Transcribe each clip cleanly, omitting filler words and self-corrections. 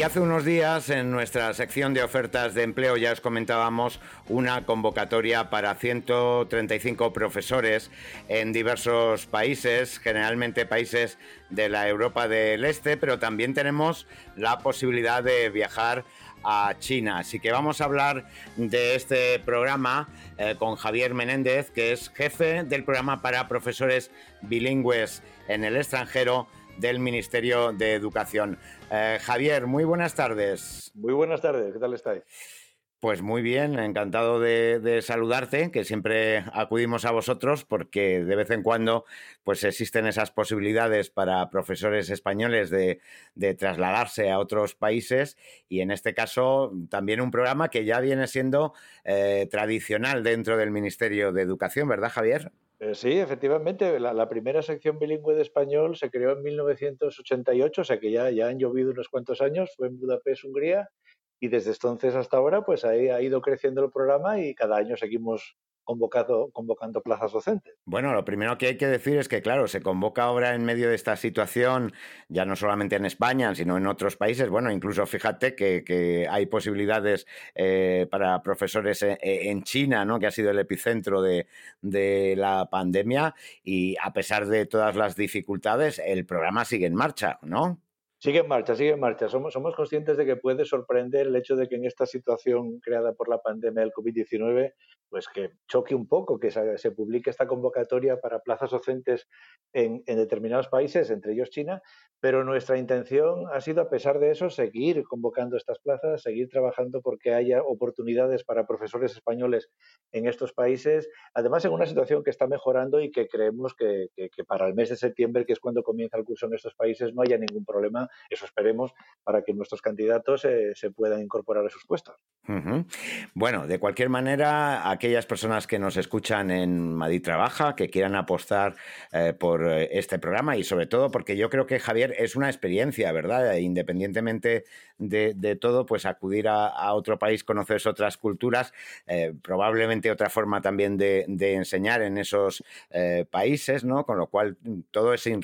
Y hace unos días en nuestra sección de ofertas de empleo ya os comentábamos una convocatoria para 135 profesores en diversos países, generalmente países de la Europa del Este, pero también tenemos la posibilidad de viajar a China. Así que vamos a hablar de este programa con Javier Menéndez, que es jefe del programa para profesores bilingües en el extranjero del Ministerio de Educación. Javier, muy buenas tardes. Muy buenas tardes, ¿qué tal estáis? Pues muy bien, encantado de saludarte, que siempre acudimos a vosotros porque de vez en cuando pues existen esas posibilidades para profesores españoles de trasladarse a otros países, y en este caso también un programa que ya viene siendo tradicional dentro del Ministerio de Educación, ¿verdad, Javier? Sí, efectivamente, la primera sección bilingüe de español se creó en 1988, o sea que ya han llovido unos cuantos años, fue en Budapest, Hungría, y desde entonces hasta ahora pues ahí ha ido creciendo el programa y cada año seguimos convocando plazas docentes. Bueno, lo primero que hay que decir es que, claro, se convoca ahora en medio de esta situación, ya no solamente en España, sino en otros países. Bueno, incluso fíjate que hay posibilidades para profesores en China, ¿no? Que ha sido el epicentro de la pandemia, y a pesar de todas las dificultades, el programa sigue en marcha, ¿no? Sigue en marcha, sigue en marcha. Somos conscientes de que puede sorprender el hecho de que en esta situación creada por la pandemia del COVID-19, pues que choque un poco que se publique esta convocatoria para plazas docentes en determinados países, entre ellos China, pero nuestra intención ha sido, a pesar de eso, seguir convocando estas plazas, seguir trabajando porque haya oportunidades para profesores españoles en estos países, además en una situación que está mejorando y que creemos que para el mes de septiembre, que es cuando comienza el curso en estos países, no haya ningún problema. Eso esperemos, para que nuestros candidatos se puedan incorporar a sus puestos. Ujú. Bueno, de cualquier manera, aquellas personas que nos escuchan en Madrid Trabaja, que quieran apostar por este programa, y sobre todo porque yo creo que, Javier, es una experiencia, ¿verdad? Independientemente de todo, pues acudir a otro país, conocer otras culturas, probablemente otra forma también de enseñar en esos países, ¿no? Con lo cual todo es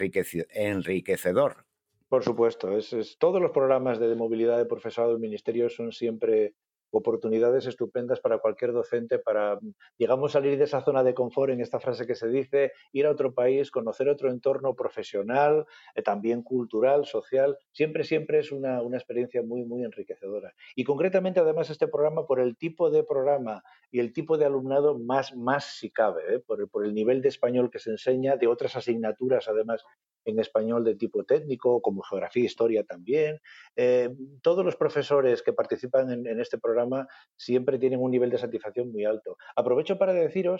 enriquecedor. Por supuesto, todos los programas de movilidad de profesorado del Ministerio son siempre oportunidades estupendas para cualquier docente para, digamos, salir de esa zona de confort, en esta frase que se dice, ir a otro país, conocer otro entorno profesional, también cultural, social. Siempre es una experiencia muy enriquecedora. Y concretamente, además, este programa, por el tipo de programa y el tipo de alumnado, más si cabe, por el nivel de español que se enseña, de otras asignaturas, además, en español de tipo técnico, como geografía e historia también. Eh, Todos los profesores que participan en este programa siempre tienen un nivel de satisfacción muy alto. Aprovecho para deciros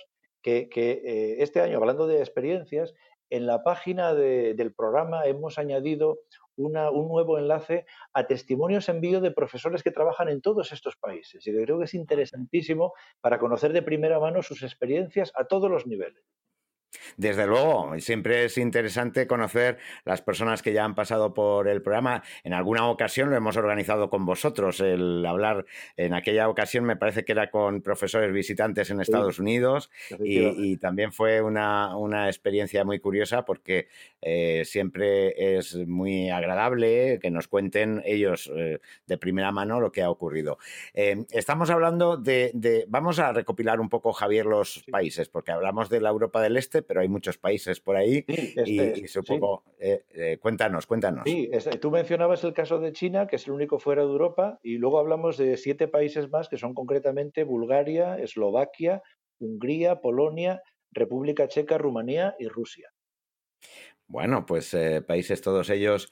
que este año, hablando de experiencias, en la página del programa hemos añadido un nuevo enlace a testimonios en vídeo de profesores que trabajan en todos estos países. Y creo que es interesantísimo para conocer de primera mano sus experiencias a todos los niveles. Desde luego, siempre es interesante conocer las personas que ya han pasado por el programa. En alguna ocasión lo hemos organizado con vosotros, el hablar. En aquella ocasión me parece que era con profesores visitantes en Sí, Estados Unidos, y efectivamente. también fue una experiencia muy curiosa porque siempre es muy agradable que nos cuenten ellos de primera mano lo que ha ocurrido. Estamos hablando vamos a recopilar un poco, Javier, los Sí, países, porque hablamos de la Europa del Este, pero hay muchos países por ahí, sí, y sí. supongo, cuéntanos. Sí, tú mencionabas el caso de China, que es el único fuera de Europa, y luego hablamos de 7 países más, que son concretamente Bulgaria, Eslovaquia, Hungría, Polonia, República Checa, Rumanía y Rusia. Bueno, pues países todos ellos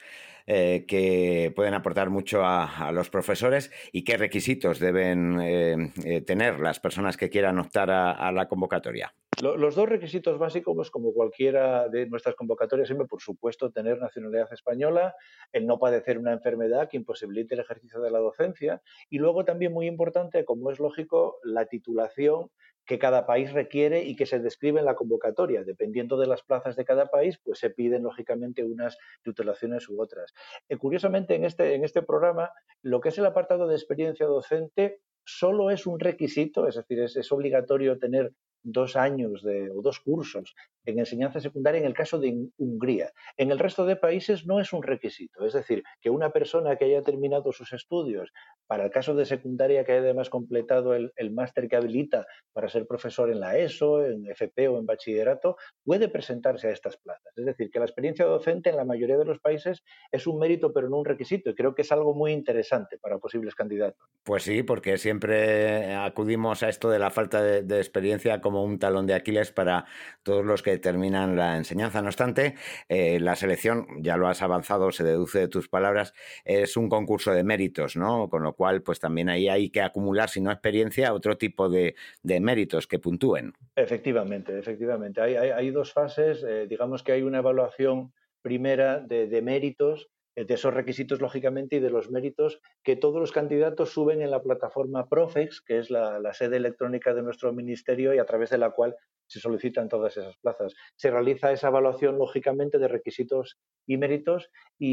que pueden aportar mucho a los profesores. ¿Y qué requisitos deben tener las personas que quieran optar a la convocatoria? Los dos requisitos básicos, como cualquiera de nuestras convocatorias, siempre, por supuesto, tener nacionalidad española, el no padecer una enfermedad que imposibilite el ejercicio de la docencia, y luego también muy importante, como es lógico, la titulación que cada país requiere y que se describe en la convocatoria. Dependiendo de las plazas de cada país, pues se piden lógicamente unas titulaciones u otras. Curiosamente, en este programa, lo que es el apartado de experiencia docente solo es un requisito, es decir, es obligatorio tener 2 años o 2 cursos en enseñanza secundaria en el caso de Hungría. En el resto de países no es un requisito, es decir, que una persona que haya terminado sus estudios, para el caso de secundaria que haya además completado el máster que habilita para ser profesor en la ESO, en FP o en bachillerato, puede presentarse a estas plazas. Es decir, que la experiencia docente en la mayoría de los países es un mérito pero no un requisito, y creo que es algo muy interesante para posibles candidatos. Pues sí, porque siempre acudimos a esto de la falta de experiencia como un talón de Aquiles para todos los que terminan la enseñanza. No obstante, la selección, ya lo has avanzado, se deduce de tus palabras, es un concurso de méritos, ¿no? Con lo cual, pues también ahí hay que acumular, si no experiencia, otro tipo de méritos que puntúen. Efectivamente, efectivamente. Hay dos fases. Digamos que hay una evaluación primera de méritos, de esos requisitos, lógicamente, y de los méritos que todos los candidatos suben en la plataforma Profex, que es la sede electrónica de nuestro ministerio y a través de la cual se solicitan todas esas plazas. Se realiza esa evaluación, lógicamente, de requisitos y méritos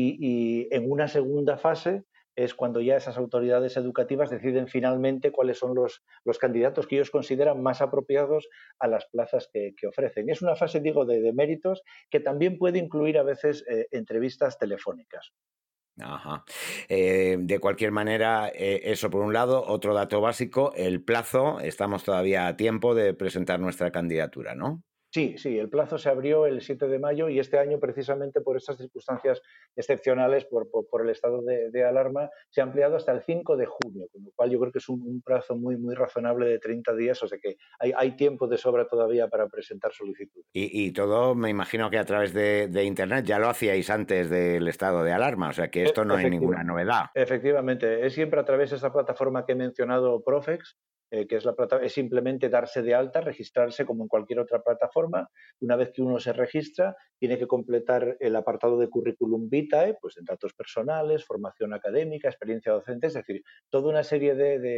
y en una segunda fase es cuando ya esas autoridades educativas deciden finalmente cuáles son los candidatos que ellos consideran más apropiados a las plazas que ofrecen. Es una fase, digo, de méritos que también puede incluir a veces entrevistas telefónicas. Ajá. De cualquier manera, eso por un lado. Otro dato básico, el plazo. Estamos todavía a tiempo de presentar nuestra candidatura, ¿no? Sí, sí, el plazo se abrió el 7 de mayo y este año, precisamente por estas circunstancias excepcionales, por el estado de alarma, se ha ampliado hasta el 5 de junio, con lo cual yo creo que es un plazo muy, muy razonable de 30 días, o sea que hay tiempo de sobra todavía para presentar solicitudes. Y todo, me imagino que a través de Internet ya lo hacíais antes del estado de alarma, o sea que esto no es ninguna Efectiva, novedad. efectivamente, es siempre a través de esa plataforma que he mencionado, Profex, que es simplemente darse de alta, registrarse como en cualquier otra plataforma. Una vez que uno se registra, tiene que completar el apartado de currículum vitae, pues en datos personales, formación académica, experiencia docente, es decir, toda una serie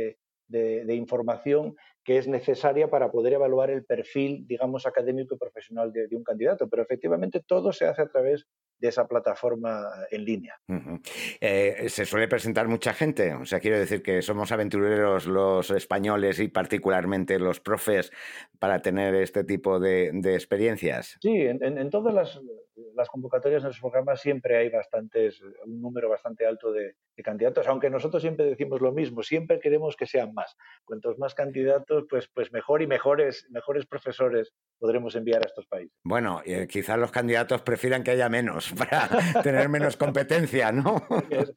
de información que es necesaria para poder evaluar el perfil, digamos, académico y profesional de un candidato. Pero efectivamente todo se hace a través de esa plataforma en línea. Ujú. Se suele presentar mucha gente, o sea, quiero decir que somos aventureros los españoles y particularmente los profes para tener este tipo de experiencias. Sí, en todas las convocatorias de los programas siempre hay un número bastante alto de candidatos, aunque nosotros siempre decimos lo mismo, siempre queremos que sean más. Cuantos más candidatos, pues mejor y mejores profesores podremos enviar a estos países. Bueno, quizás los candidatos prefieran que haya menos para tener menos competencia, ¿no?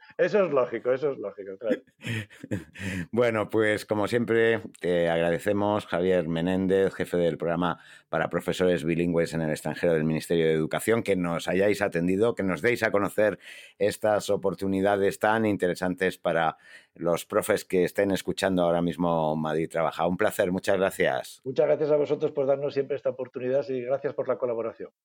Eso es lógico, claro. Bueno, pues como siempre, te agradecemos, Javier Menéndez, jefe del programa para profesores bilingües en el extranjero del Ministerio de Educación, que nos hayáis atendido, que nos deis a conocer estas oportunidades tan interesantes para los profes que estén escuchando ahora mismo Madrid Trabaja. Un placer, muchas gracias. Muchas gracias a vosotros por darnos siempre esta oportunidad y gracias por la colaboración.